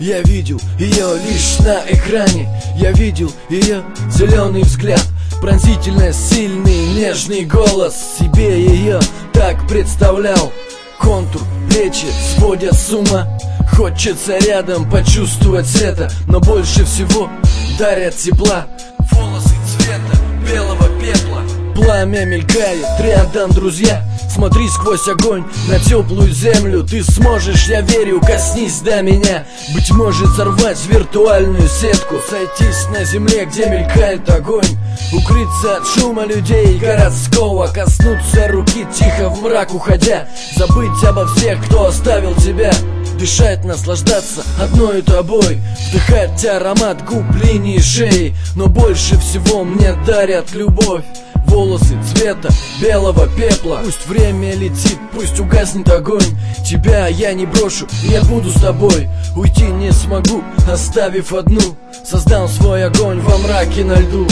Я видел ее лишь на экране. Я видел ее зеленый взгляд, пронзительно сильный, нежный голос. Себе ее так представлял. Контур, плечи сводят с ума. Хочется рядом почувствовать это, но больше всего дарят тепла волосы цвета белого пепла. Пламя мелькает рядом, друзья. Смотри сквозь огонь на теплую землю. Ты сможешь, я верю, коснись до меня. Быть может сорвать виртуальную сетку, сойтись на земле, где мелькает огонь. Укрыться от шума людей городского, коснуться руки тихо в мрак уходя. Забыть обо всех, кто оставил тебя. Дышать, наслаждаться одной тобой, вдыхать аромат губ, линии шеи. Но больше всего мне дарят любовь волосы цвета белого пепла. Пусть время летит, пусть угаснет огонь. Тебя я не брошу, я буду с тобой. Уйти не смогу, оставив одну. Создам свой огонь во мраке на льду.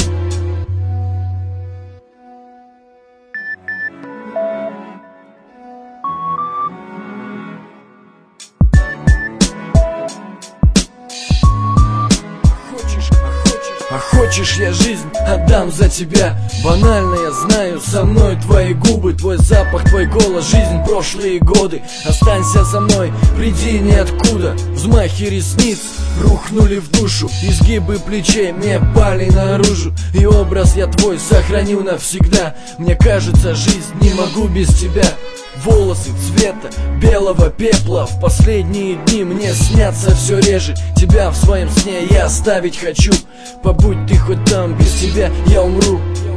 А хочешь, я жизнь отдам за тебя. Банально, я знаю, со мной твои губы, твой запах, твой голос, жизнь, прошлые годы. Останься со мной, приди ниоткуда. Взмахи ресниц рухнули в душу, изгибы плечей мне пали наружу. И образ я твой сохраню навсегда. Мне кажется, жизнь не могу без тебя. Волосы цвета белого пепла. В последние дни мне снятся все реже. Тебя в своем сне я оставить хочу. Побудь ты хоть там, без тебя я умру.